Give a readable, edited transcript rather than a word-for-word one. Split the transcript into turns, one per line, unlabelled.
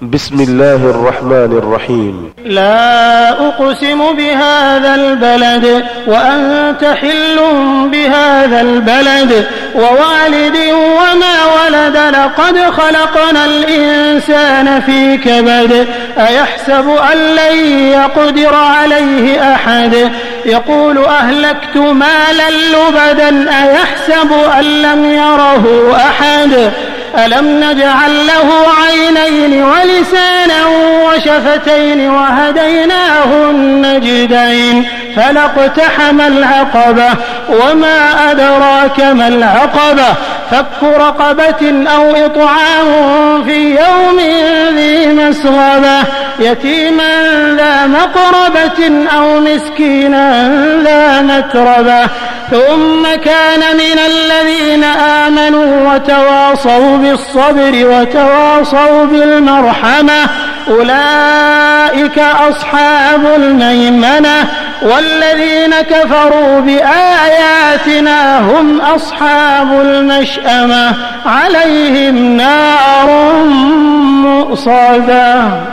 بسم الله الرحمن الرحيم.
لا أقسم بهذا البلد وأنت حل بهذا البلد ووالد وما ولد لقد خلقنا الإنسان في كبد أيحسب أن لن يقدر عليه أحد يقول أهلكت مالا لبدا أيحسب أن لم يره أحد ألم نجعل له عينين ولسانا وشفتين وهديناه النجدين فلاقتحم العقبة وما أدراك ما العقبة فك رقبة أو إطعام في يوم ذي مسغبة يتيما ذا مقربة أو مسكينا ذا متربة ثم كان من الذين آمنوا وتواصوا بالصبر وتواصوا بالمرحمة أولئك أصحاب الميمنة والذين كفروا بآياتنا هم أصحاب المشأمة عليهم نار مؤصدة.